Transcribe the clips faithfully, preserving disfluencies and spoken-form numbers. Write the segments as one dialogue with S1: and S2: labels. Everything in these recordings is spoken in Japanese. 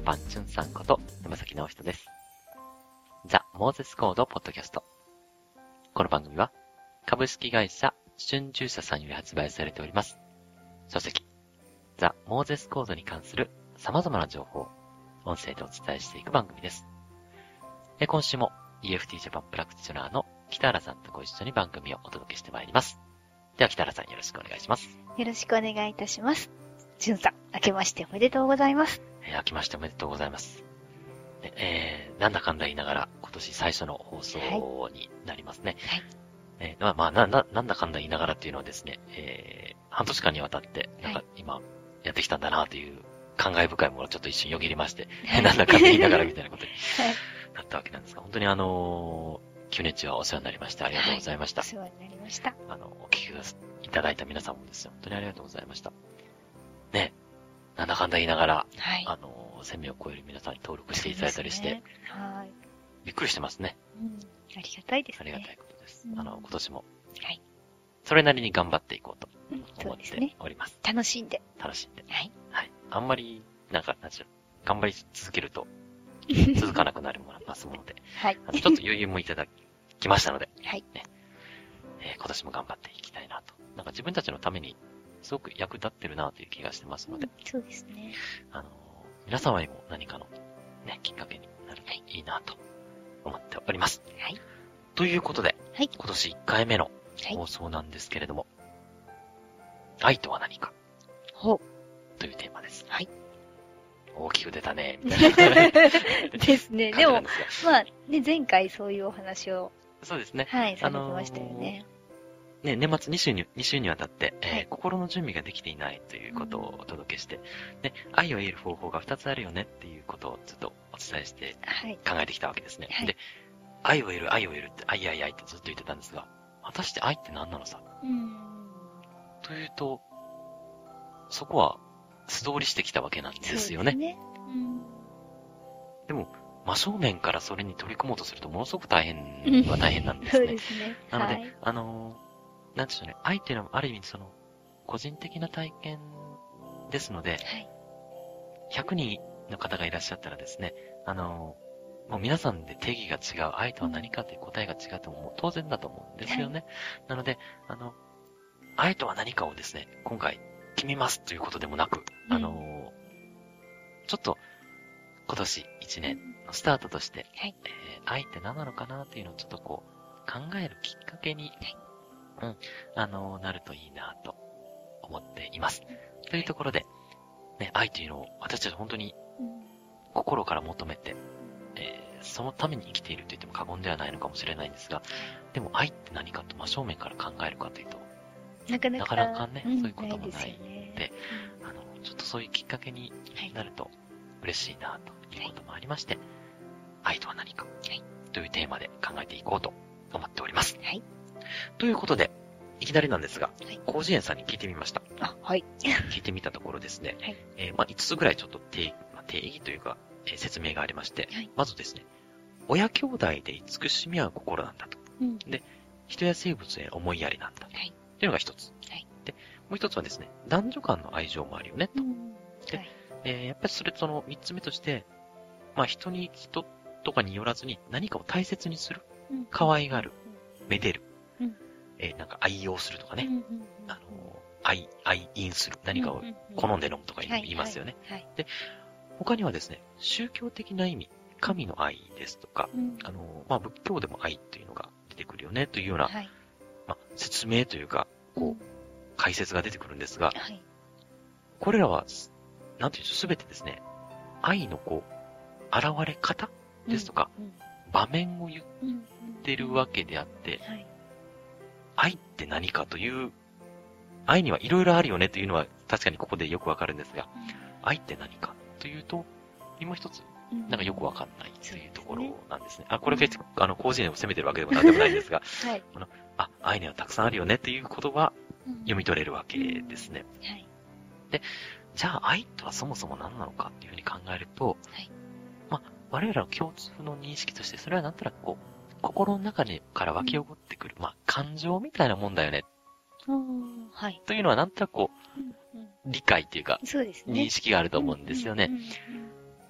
S1: パンチュンさんこと山崎直人です。ザ・モーゼスコードポッドキャスト。この番組は株式会社春秋社さんより発売されております書籍ザ・モーゼスコードに関する様々な情報を音声でお伝えしていく番組です。で今週も イーエフティー ジャパンプラクティショナーの北原さんとご一緒に番組をお届けしてまいります。では北原さんよろしくお願いします。
S2: よろしくお願いいたします。じゅんさん、明けましておめでとうございます。
S1: えー、明けましておめでとうございます。でえー、なんだかんだ言いながら今年最初の放送になりますね。はい。えー、まあ、まあ、な、な、なんだかんだ言いながらっていうのはですね、えー、半年間にわたって、なんか今やってきたんだなという感慨深いものをちょっと一瞬よぎりまして、はい、なんだかんだ言いながらみたいなことになったわけなんですが、本当にあのー、きゅうねん中はお世話になりましてありがとうございました。
S2: はい、お世話になりました。
S1: あの、お聞きいただいた皆さんもですよ、本当にありがとうございました。ね、なんだかんだ言いながら、はい、あの、せんめいを超える皆さんに登録していただいたりして、ね、はい。びっくりしてますね。
S2: うん。ありがたいですね。
S1: ありがたいことです。うん、あの、今年も、
S2: はい。
S1: それなりに頑張っていこうと思っております。
S2: うん、楽しんで。
S1: 楽しんで。
S2: はい。
S1: はい。あんまり、なんか、なんでしょう、頑張り続けると、続かなくなるものますもので、はい。あのちょっと余裕もいただきましたので、はい。ね、えー、今年も頑張っていきたいなと。なんか自分たちのために、すごく役立ってるなという気がしてますので、うん、
S2: そうですね。
S1: あのー、皆様にも何かの、ね、きっかけになるといいなと思っております。はい。ということで、はい、今年いっかいめの放送なんですけれども、はい、愛とは何かほうというテーマです。はい。大きく出たね、みたいな。
S2: ですね。でも、まあ、ね、前回そういうお話を。
S1: そうですね。
S2: はい、されてましたよね。あのー
S1: ね、年末に週に、に週にわたって、えーはい、心の準備ができていないということをお届けして、うん、で、愛を得る方法がふたつあるよねっていうことをちょっとお伝えして考えてきたわけですね。はい、で、愛を得る、愛を得るって、愛愛愛ってずっと言ってたんですが、果たして愛って何なのさ、うん、というと、そこは素通りしてきたわけなんですよね。そうですね。うん、でも、真正面からそれに取り組もうとするとものすごく大変は大変なんですね。そうですね。なので、はい、あのー、なんでしょうね。愛っていうのはある意味その、個人的な体験ですので、はい、ひゃくにんの方がいらっしゃったらですね、あの、もう皆さんで定義が違う、愛とは何かという答えが違ってももう当然だと思うんですよね。はい、なので、あの、愛とは何かをですね、今回決めますということでもなく、うん、あの、ちょっと今年いちねんのスタートとして、はい、えー、愛って何なのかなっていうのをちょっとこう、考えるきっかけに、はいうん。あの、なるといいなと思っています。というところで、ね、愛というのを私たち本当に心から求めて、えー、そのために生きていると言っても過言ではないのかもしれないんですが、でも愛って何かと真正面から考えるかというと、
S2: なかなか、
S1: なかなかね、うん、そういうこともない
S2: ない
S1: ので、うん、あの、ちょっとそういうきっかけになると嬉しいなということもありまして、はい、愛とは何か、はい、というテーマで考えていこうと思っております。はい。ということで、いきなりなんですが、はい、広辞苑さんに聞いてみました。
S2: あ、はい。
S1: 聞いてみたところですね、はい、えー、まあ、いつつぐらいちょっと定、まあ、定義というか、えー、説明がありまして、はい、まずですね、親兄弟で慈しみ合う心なんだと。うん、で、人や生物へ思いやりなんだ。はい、っていうのが一つ。はい、で、もう一つはですね、男女間の愛情もあるよね、と。うん、で、はい、えー、やっぱりそれとの三つ目として、まあ、人に、人とかによらずに何かを大切にする。うん、可愛がる。めでる。うんえー、なんか愛用するとかね、うんうんうん、あの愛、愛飲する。何かを好んで飲むとか言いますよね、はいはいはい。で、他にはですね、宗教的な意味、神の愛ですとか、うん、あの、まあ、仏教でも愛というのが出てくるよねというような、はい、まあ、説明というか、こう、うん、解説が出てくるんですが、はい、これらは、なんていうんでしょう、すべてですね、愛のこう、現れ方ですとか、うんうん、場面を言ってるわけであって、うんうんはい愛って何かという、愛にはいろいろあるよねというのは確かにここでよくわかるんですが、うん、愛って何かというと、今一つ、なんかよくわかんないというところなんですね。うん、あ、これ別に、あの、個人を責めてるわけでもなんでもないんですが、はい、あのあ、愛にはたくさんあるよねということは読み取れるわけですね。うんはい、で、じゃあ愛とはそもそも何なのかっていうふうに考えると、はい、まあ、我々の共通の認識として、それはなんとなくこう、心の中にから湧き起こってくる、うん、まあ、感情みたいなもんだよね。はい。というのはなんとなくこう、うんうん、理解っていうか、そうですね、認識があると思うんですよね。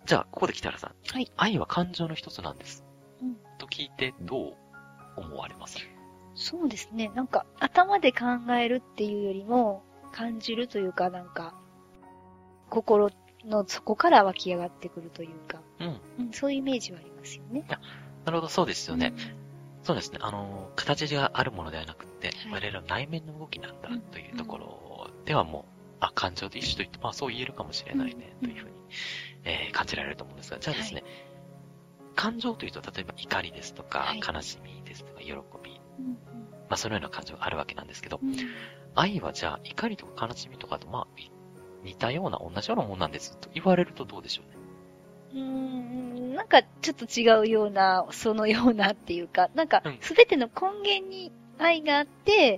S1: じゃあ、ここで北原さん。
S2: はい。
S1: 愛は感情の一つなんです。
S2: うん。
S1: と聞いて、どう思われます？
S2: そうですね。なんか、頭で考えるっていうよりも、感じるというか、なんか、心の底から湧き上がってくるというか、
S1: うん。
S2: うん、そういうイメージはありますよね。
S1: いや、なるほど、そうですよね。
S2: うん、
S1: そうですね。あの、形があるものではなくて、
S2: はい、
S1: 我々の内面の動きなんだというところではもう、あ、感情と一種と言って、まあそう言えるかもしれないね、というふうに、えー、感じられると思うんですが、じゃあですね、はい、感情というと、例えば怒りですとか、はい、悲しみですとか、喜び、うん、まあそのような感情があるわけなんですけど、うん、愛はじゃあ怒りとか悲しみとかと、まあ、似たような、同じようなものなんですと言われるとどうでしょうね。
S2: うーん、なんかちょっと違うような、そのようなっていうか、なんかすべての根源に愛があって、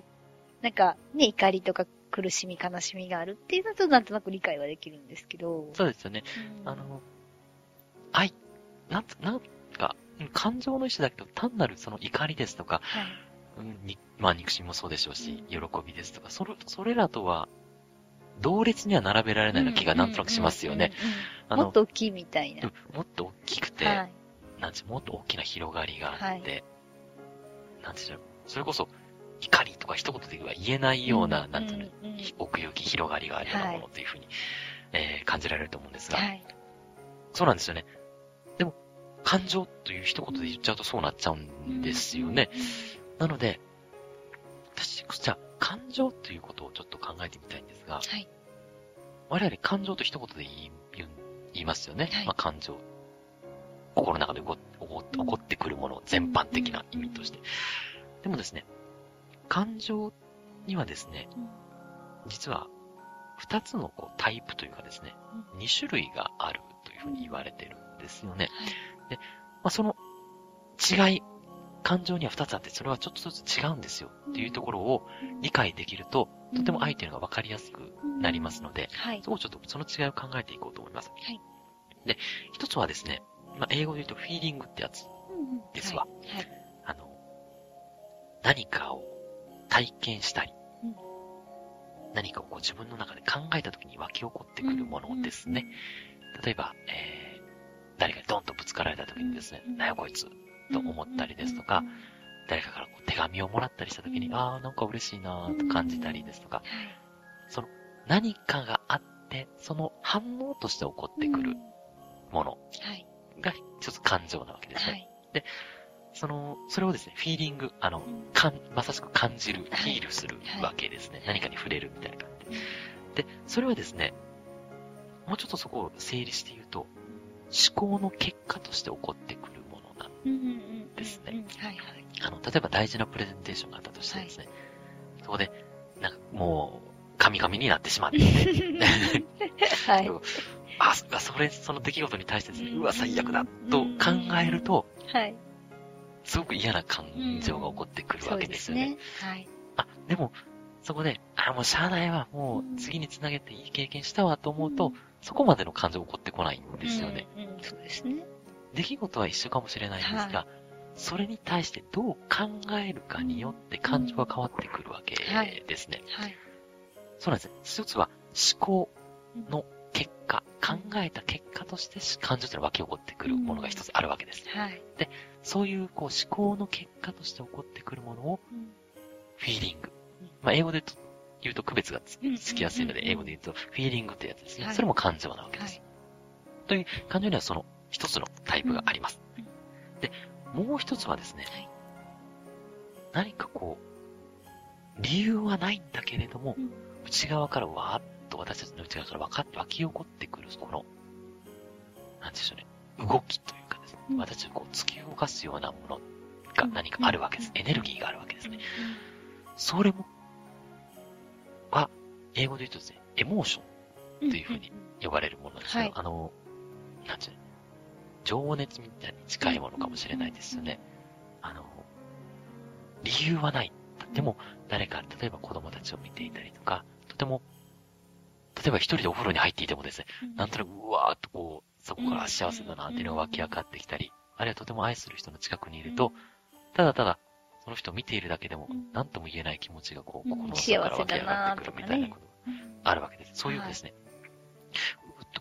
S2: なんかね、怒りとか苦しみ、悲しみがあるっていうのとなんとなく理解はできるんですけど。
S1: そうですよね。うん、あの、愛、なんつ、なんか、感情の一種だけど、単なるその怒りですとか、はい、うん、にまあ憎しみもそうでしょうし、うん、喜びですとか、それ、それらとは、同列には並べられないような気がなんとなくしますよね。
S2: もっと大きいみたいな。
S1: うん、もっと大きくて、はい、なんちもっと大きな広がりがあって、はい、なんていうの、それこそ、怒りとか一言では言えないような、うん、なんていうの、うん、奥行き、広がりがあるようなものというふうに、はい、えー、感じられると思うんですが、はい、そうなんですよね。でも、感情という一言で言っちゃうとそうなっちゃうんですよね。なので、私、じゃあ、感情ということをちょっと考えてみたいんですが、はい、我々感情と一言で言い、言いますよね。はい、まあ、感情。心の中で起こ起こってくるもの、全般的な意味として。でもですね、感情にはですね、実は二つのこうタイプというかですね、二種類があるというふうに言われてるんですよね。で、まあ、その違い、感情には二つあって、それはちょっとずつ違うんですよっていうところを理解できると、とても愛というのが分かりやすくなりますので、はい、そこをちょっとその違いを考えていこうと思います。はい、で、一つはですね、まあ、英語で言うとフィーリングってやつですわ。はいはい、あの、何かを体験したり、うん、何かをこう自分の中で考えた時に湧き起こってくるものですね。例えば、えー、誰かにドンとぶつかられた時にですね、なんやこいつと思ったりですとか、誰かからこう手紙をもらったりした時に、あーなんか嬉しいなーと感じたりですとか、その何かがあって、その反応として起こってくるものが一つ感情なわけですね。はい、で、その、それをですね、フィーリング、あの、かん、まさしく感じる、フィールするわけですね。はい、何かに触れるみたいな感じで。で、それはですね、もうちょっとそこを整理して言うと、思考の結果として起こってくるものなんですね。あの、例えば大事なプレゼンテーションがあったとしてですね、はい、そこで、なんかもう、神々になってしまって、はい。あ、それ、その出来事に対してですね、うわ、最悪だ、と考えると、はい。すごく嫌な感情が起こってくるわけですよね。そうですね。はい。あ、でも、そこで、あ、もうしゃあないわ、もう次につなげていい経験したわと思うと、そこまでの感情起こってこないんですよね。
S2: うん、うん、そうですね。
S1: 出来事は一緒かもしれないんですが、はい、それに対してどう考えるかによって感情が変わってくるわけですね。はい。はい、そうなんですね。一つは思考の結果、考えた結果として感情というのは湧き起こってくるものが一つあるわけです。はい。で、そういうこう思考の結果として起こってくるものを、フィーリング。まあ、英語で言うと区別がつきやすいので、英語で言うとフィーリングというやつですね。はい、それも感情なわけです。はい、という感情にはその一つのタイプがあります。で、もう一つはですね、はい、何かこう、理由はないんだけれども、うん、内側からわーっと私たちの内側からわかって湧き起こってくる、この、なんでしょうね、動きというかですね、うん、私たちをこう突き動かすようなものが何かあるわけです。うん、エネルギーがあるわけですね。うん、それも、は、英語で言うとですね、エモーションというふうに呼ばれるものなんですけど、はい、あの、なんていうの、情熱みたいに近いものかもしれないですよね。あの、理由はない。でも、誰か、例えば子供たちを見ていたりとか、とても、例えば一人でお風呂に入っていてもですね、なんとなくうわーっとこう、そこから幸せだなっていうのが湧き上がってきたり、あるいはとても愛する人の近くにいると、ただただ、その人を見ているだけでも、何とも言えない気持ちがこう、心の底から湧き上がってくるみたいなことがあるわけです。そういうですね、うっとこう、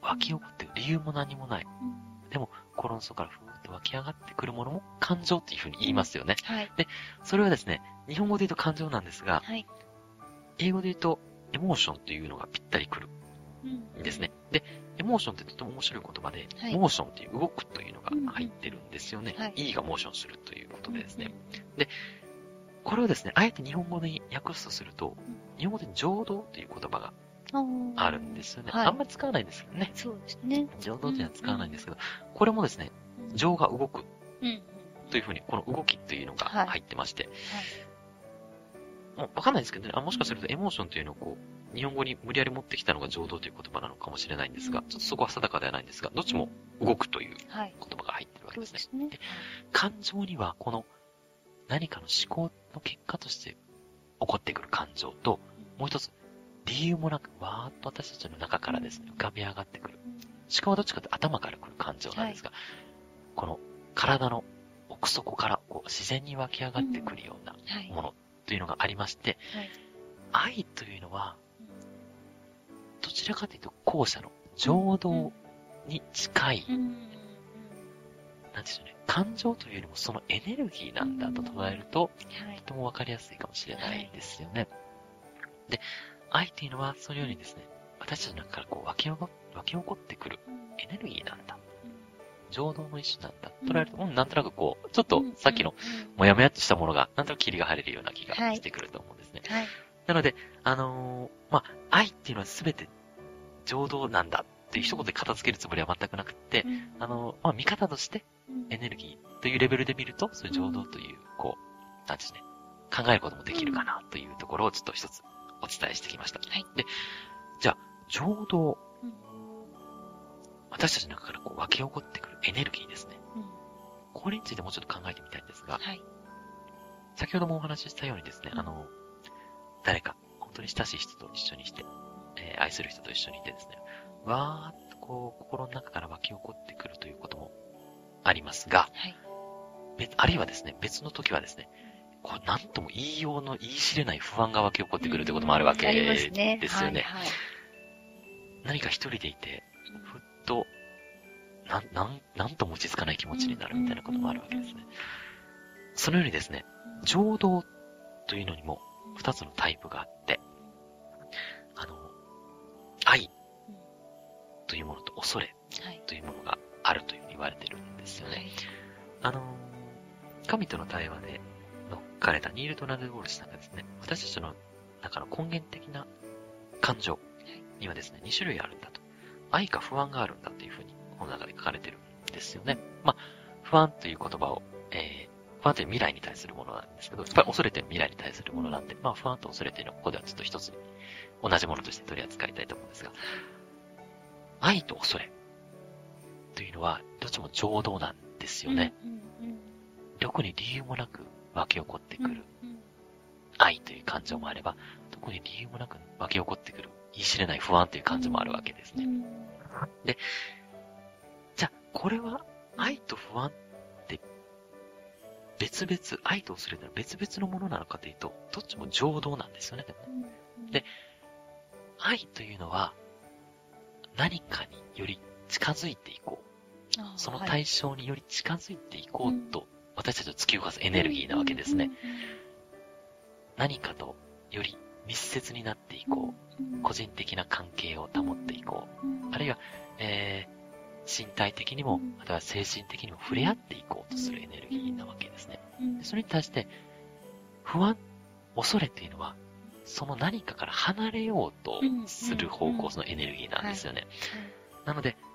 S1: 湧き起こってくる理由も何もない。うん、でも、心の底からふーっと湧き上がってくるものも感情っていうふうに言いますよね。
S2: はい、
S1: で、それはですね、日本語で言うと感情なんですが、
S2: はい、
S1: 英語で言うと、エモーションというのがぴったりくるんですね。うん、で、エモーションってとても面白い言葉で、はい、モーションっていう動くというのが入ってるんですよね。うんうん、はい、E がモーションするということでですね。うんうん、で、これをですね、あえて日本語で訳すとすると、日本語で情動という言葉があるんですよね。はい、あんまり使わないんですけどね。
S2: そうですね。
S1: 情動というのは使わないんですけど、うんうん、これもですね、情が動くというふうに、この動きというのが入ってまして、はいはい、もうわかんないですけどね、あ、もしかするとエモーションというのをこう、日本語に無理やり持ってきたのが情動という言葉なのかもしれないんですが、ちょっとそこは定かではないんですが、どっちも動くという言葉が入ってるわけですね。はい、そうですね。で、感情にはこの何かの思考の結果として起こってくる感情と、もう一つ、理由もなく、わーっと私たちの中からですね、浮かび上がってくる。思考はどっちかというと頭から来る感情なんですが、はい、この体の奥底からこう自然に湧き上がってくるようなものというのがありまして、はい、愛というのは、どちらかというと後者の情動に近い、うんうん、なんでしょうね、感情というよりもそのエネルギーなんだと捉えると、うん、はい、とてもわかりやすいかもしれないですよね。はい、で、愛というのはそのようにですね、私たちの中からこう湧き起こ湧き起こってくるエネルギーなんだ。うん、情動の一種なんだ。捉えると、うん、なんとなくこう、ちょっとさっきのもやもやっとしたものが、なんとなく霧が晴れるような気がしてくると思うんですね。はいはい、なので、あのー、まあ、愛っていうのは全て情動なんだっていう一言で片付けるつもりは全くなくって、うん、あのー、まあ、見方としてエネルギーというレベルで見ると、そういう情動という、こう、なんですね、考えることもできるかなというところをちょっと一つお伝えしてきました。はい、で、じゃあ、情動。うん、私たちの中からこう湧き起こってくるエネルギーですね。うん、これについてもうちょっと考えてみたいんですが、はい、先ほどもお話ししたようにですね、あの、誰か、本当に親しい人と一緒にして、えー、愛する人と一緒にいてですね、わーっとこう、心の中から湧き起こってくるということもありますが、はい、別あるいはですね、別の時はですね、こうなんとも言いようの言い知れない不安が湧き起こってくるということもあるわけですよね。うん、はいはい、何か一人でいて、ふっと、なん、なん、なんとも落ち着かない気持ちになるみたいなこともあるわけですね。そのようにですね、情動というのにも二つのタイプがあって、あの、愛というものと恐れというものがあるというふうに言われてるんですよね。はい、あの、神との対話で書かれたニール・ドナルド・ウォルシュさんがですね、私たちの中の根源的な感情にはですね、二種類あるんだと。愛か不安があるんだというふうに、この中で書かれてるんですよね。まあ、不安という言葉を、えー、不安という未来に対するものなんですけど、やっぱり恐れてる未来に対するものなんで、まあ、不安と恐れというのはここではちょっと一つに同じものとして取り扱いたいと思うんですが、愛と恐れというのは、どっちも情動なんですよね。どこに理由もなく湧き起こってくる愛という感情もあれば、どこに理由もなく湧き起こってくる言い知れない不安という感情もあるわけですね。で、じゃあ、これは愛と不安って別々、愛と恐れて別々のものなのかというと、どっちも情動なんですよね。でもね。で、愛というのは何かにより近づいていこう。その対象により近づいていこうと、私たちを突き動かすエネルギーなわけですね。何かとより密接になっていこう。個人的な関係を保っていこう。あるいは、えー、身体的にも、または精神的にも触れ合っていこうとするエネルギーなわけですね。それに対して、不安、恐れっていうのは、その何かから離れようとする方向、そのエネルギーなんですよね。なので、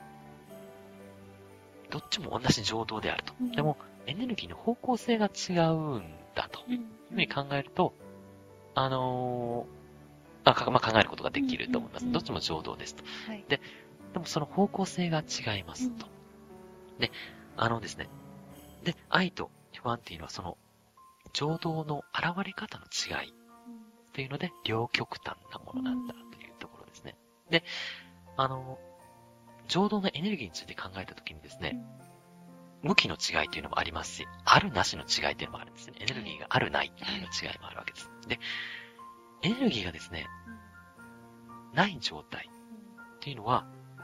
S1: どっちも同じ情動であると。でも、エネルギーの方向性が違うんだというふうに考えると、あのー、あ、まあ、考えることができると思います。どっちも情動ですと。で、でもその方向性が違いますと。で、あのですね。で、愛と不安っていうのはその情動の現れ方の違いっていうので、両極端なものなんだというところですね。で、あの、情動のエネルギーについて考えたときにですね、向きの違いというのもありますし、あるなしの違いというのもあるんですね。エネルギーがあるないっていうの違いもあるわけです。で、エネルギーがですね、ない状態っていうのは、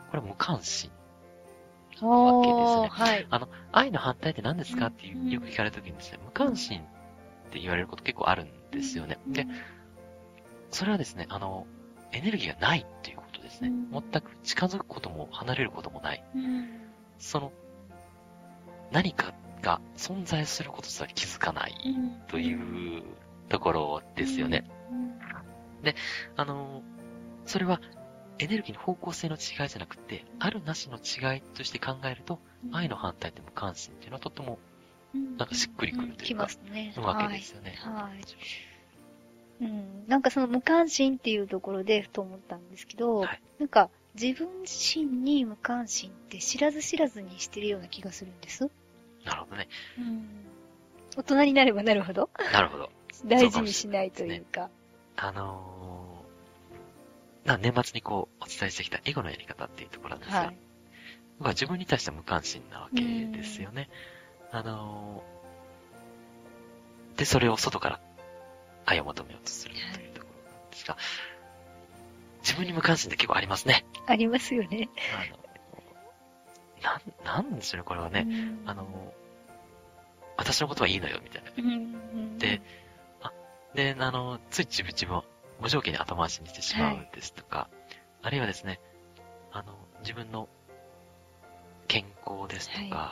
S1: これは無関心。
S2: わ
S1: けですね。
S2: はい。
S1: あの、愛の反対って何ですかっていうよく聞かれた時にですね、無関心って言われること結構あるんですよね。で、それはですね、あの、エネルギーがないっていうことですね。全く近づくことも離れることもない。その、何かが存在することすら気づかないというところですよね。で、あの、それはエネルギーの方向性の違いじゃなくて、あるなしの違いとして考えると、愛の反対って無関心っていうのはとっても、なんかしっくりくるというか、
S2: ね、
S1: わけですよね。
S2: はい。うん、なんかその無関心っていうところでふと思ったんですけど、はい、なんか自分自身に無関心って知らず知らずにしてるような気がするんです。
S1: なるほどね。
S2: うん、大人になればなるほど。
S1: なるほど。
S2: 大事にしないというか。
S1: ね、あのー、な年末にこうお伝えしてきたエゴのやり方っていうところなんですが、はい、僕は自分に対しては無関心なわけですよね。あのー、で、それを外から愛を求めようとするというところなんですが、はい、自分に無関心って結構ありますね。
S2: ありますよね。
S1: あの、なん、なんでしょうね、これはね。あの、私のことはいいのよ、みたいな。で、あ、で、あの、つい自分自分を無条件に後回しにしてしまうですとか、はい、あるいはですね、あの、自分の健康ですとか、はい、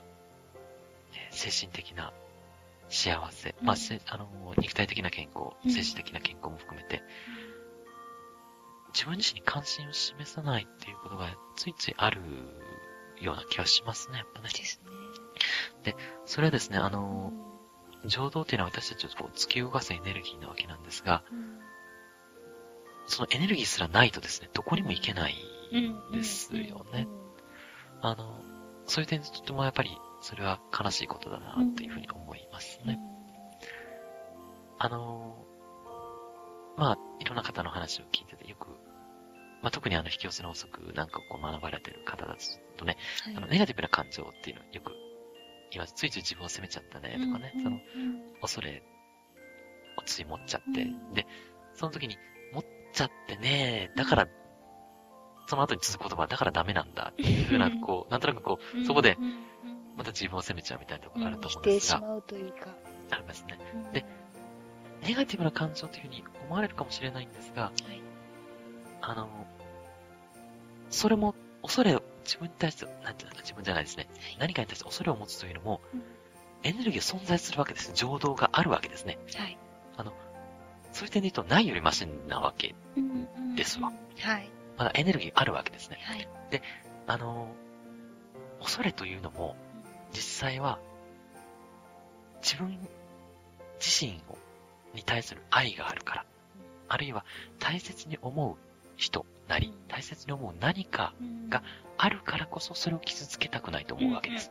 S1: 精神的な幸せ、うん、まあ、あの、肉体的な健康、精神的な健康も含めて、うん、自分自身に関心を示さないっていうことがついついあるような気はしますね、やっぱね。
S2: ですね。
S1: で、それはですね、あの、情動っていうのは私たちをこう突き動かすエネルギーなわけなんですが、うん、そのエネルギーすらないとですね、どこにも行けないですよね。あの、そういう点でとてもやっぱり、それは悲しいことだな、というふうに思いますね。うん、あの、まあ、いろんな方の話を聞いててよく、まあ、特にあの、引き寄せの法則なんかをこう学ばれている方だとね、はい、あの、ネガティブな感情っていうのをよく言わず、ついつい自分を責めちゃったね、とかね、うん、その、恐れをつい持っちゃって、うん、で、その時に、持っちゃってね、だから、その後に続く言葉、だからダメなんだ、っていうふうな、こう、なんとなくこう、そこで、また自分を責めちゃうみたいなところがあると思うんですが、
S2: うん、否定しまうというか。
S1: ありますね。で、ネガティブな感情というふうに思われるかもしれないんですが、はい、あの、それも、恐れを自分に対して、なんていうのか、自分じゃないですね。はい、何かに対して恐れを持つというのも、うん、エネルギーが存在するわけです。情動があるわけですね。はい。あの、そういう点で言うと、ないよりマシなわけですわ。うんうんうん、はい。まだエネルギーあるわけですね。はい。で、あの、恐れというのも、実際は、自分自身をに対する愛があるから、あるいは大切に思う人なり、大切に思う何かがあるからこそそれを傷つけたくないと思うわけです。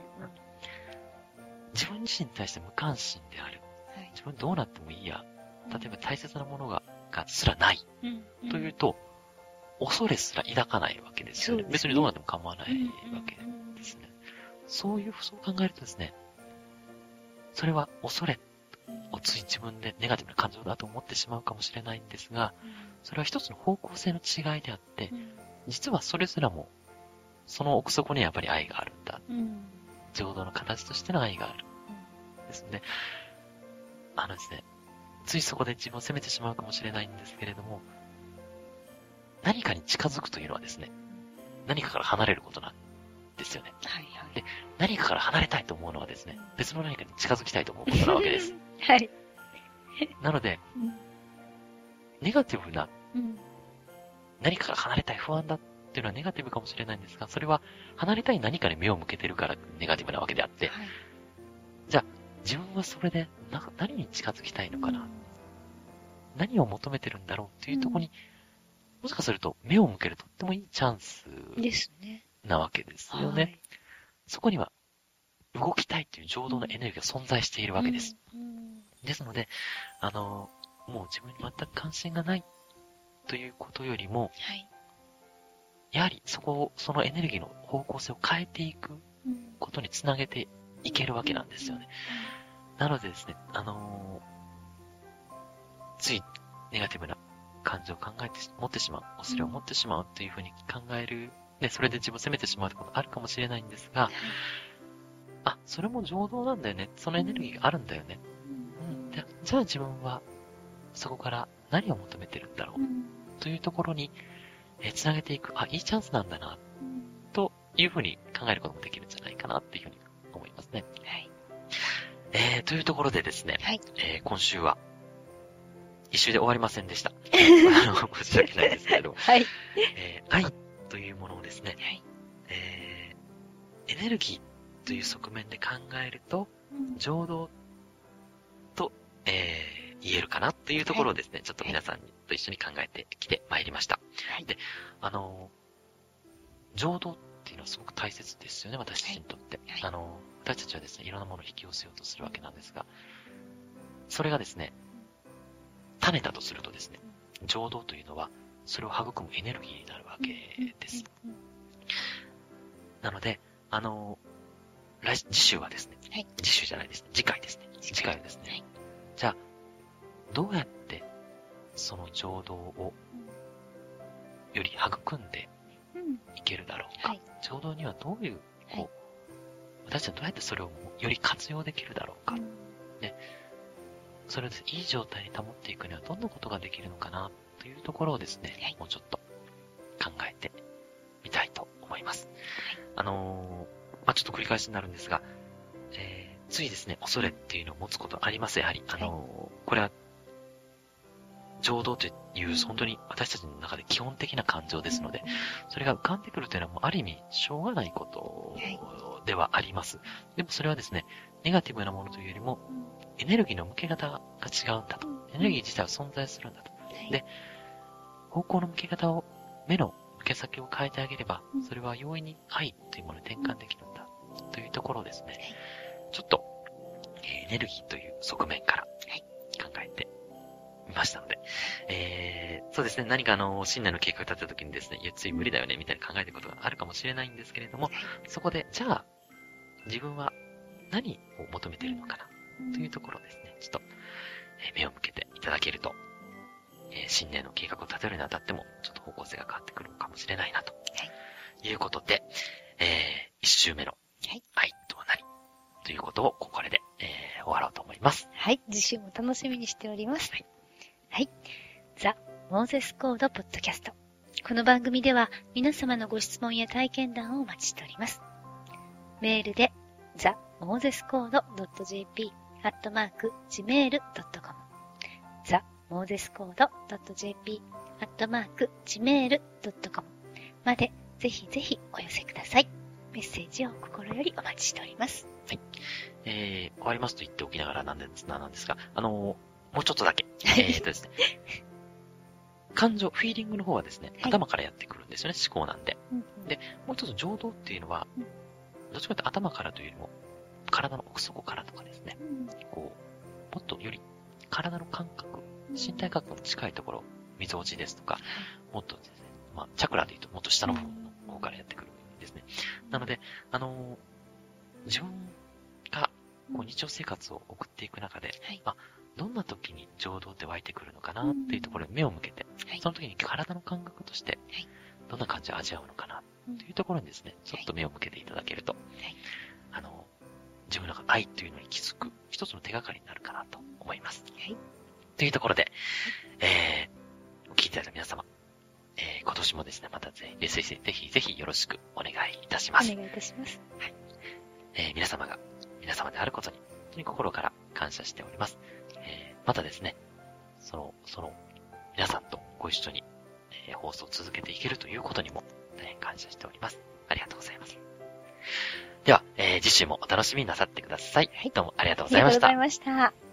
S1: 自分自身に対して無関心である。自分どうなってもいいや。例えば大切なものが、がすらない。というと、恐れすら抱かないわけですよね。別にどうなっても構わないわけですね。そういう、そう考えるとですね、それは恐れをつい自分でネガティブな感情だと思ってしまうかもしれないんですが、それは一つの方向性の違いであって、実はそれすらも、その奥底にはやっぱり愛があるんだ。情動の形としての愛がある。ですので、あのですね、ついそこで自分を責めてしまうかもしれないんですけれども、何かに近づくというのはですね、何かから離れることなんですよね。はいはい、で、何かから離れたいと思うのはですね、別の何かに近づきたいと思うことなわけです。はい。なので、うん、ネガティブな、うん、何かから離れたい不安だっていうのはネガティブかもしれないんですが、それは離れたい何かに目を向けてるからネガティブなわけであって、はい、じゃあ、自分はそれでな何に近づきたいのかな、うん、何を求めてるんだろうっていうところに、もしかすると目を向けるとってもいいチャンス
S2: ですね。
S1: なわけですよね。はい、そこには動きたいという情動のエネルギーが存在しているわけです。うんうん、ですので、あの、もう自分に全く関心がないということよりも、はい、やはりそこを、そのエネルギーの方向性を変えていくことにつなげていけるわけなんですよね。うんうん、なのでですね、あのー、ついネガティブな感情を考えて、持ってしまう、恐れを持ってしまうというふうに考えるで、それで自分を責めてしまうってことあるかもしれないんですが、あ、それも情動なんだよね。そのエネルギーがあるんだよね。うん、でじゃあ自分は、そこから何を求めてるんだろう。というところに、えー、つなげていく。あ、いいチャンスなんだな。というふうに考えることもできるんじゃないかなっていうふうに思いますね。はい。えー、というところでですね、はい、えー、今週は、一周で終わりませんでした。あの、申し訳ないですけれども、はい。えー、愛というものをですね、はい、えー、エネルギーという側面で考えると、うん、情動と、えー、言えるかなというところをですね、はい、ちょっと皆さんと一緒に考えてきてまいりました。はい、で、あの、情動っていうのはすごく大切ですよね、私たちにとって。はい、あの、私たちはですね、いろんなものを引き寄せようとするわけなんですが、それがですね、種だとするとですね、情動というのは、それを育むエネルギーになるわけです。なので、あの、来、次週はですね、はい、次週じゃないですね、次回ですね、次回はですね、はい、じゃあ、どうやって、その情動を、より育んでいけるだろうか。はい、情動にはどういう、こう、はい、私たちはどうやってそれをより活用できるだろうか。ね、それをですね、いい状態に保っていくにはどんなことができるのかなというところをですね、はい、もうちょっと考えてみたいと思います。はい、あのー、まあ、ちょっと繰り返しになるんですが、えー、ついですね、恐れっていうのを持つことあります。やはり、あのーはい、これは、情動という本当に私たちの中で基本的な感情ですので、それが浮かんでくるというのはもうある意味しょうがないことではあります。でもそれはですね、ネガティブなものというよりも、エネルギーの向け方が違うんだと。エネルギー自体は存在するんだと。で、方向の向け方を、目の向け先を変えてあげれば、それは容易に愛というものに転換できるんだ。というところをですね、ちょっと、エネルギーという側面から考えてみましたので、えー、そうですね、何かあの、新年の計画を立てた時にですね、いや、つい無理だよね、みたいに考えてることがあるかもしれないんですけれども、そこで、じゃあ、自分は何を求めているのかな、というところをですね、ちょっと、えー、目を向けていただけると、えー、新年の計画を立てるにあたっても、ちょっと方向性が変わってくるかもしれないな、ということで、えー、一周目の愛とは何ということを、これで、えー、終わろうと思います。
S2: はい、次週も楽しみにしております。はい。はい。ザ・モーゼスコードポッドキャスト。この番組では皆様のご質問や体験談をお待ちしております。メールで ザ・モーゼスコード ドット ジェーピー アットマーク ジメール ドットコム ザ・モーゼスコード ドット ジェーピー アットマーク ジメール ドットコム までぜひぜひお寄せください。メッセージを心よりお待ちしております。
S1: はい。えー、終わりますと言っておきながらなんですなんですが、あのー、もうちょっとだけ。えーとですね。感情、フィーリングの方はですね、はい、頭からやってくるんですよね、思考なんで。うんうん、で、もう一つ情動っていうのは、うん、どっちかというと頭からというよりも、体の奥底からとかですね、うん、こう、もっとより体の感覚、身体感覚の近いところ、みぞおちですとか、うん、もっとですね、まあ、チャクラで言うともっと下の部分の方からやってくるんですね。うん、なので、あのー、自分がこう日常生活を送っていく中で、はい、あ、どんな時に情動って湧いてくるのかなっていうところに目を向けて、はい、その時に体の感覚として、どんな感じを味わうのかなというところにですね、ちょっと目を向けていただけると、はい、あの、自分の中愛というのに気づく一つの手がかりになるかなと思います。はい、というところで、えー、聞いていただいた皆様、えー、今年もですね、またぜひ、ぜひ、ぜひ、ぜひよろしくお願いいたします。
S2: お願いいたします。
S1: はい。えー、皆様が、皆様であることに、本当に心から感謝しております。えー、またですね、その、その、皆さんとご一緒に、えー、放送を続けていけるということにも、大変感謝しております。ありがとうございます。では、えー、次週もお楽しみになさってください。はい。どうもありがとうございました。
S2: ありがとうございました。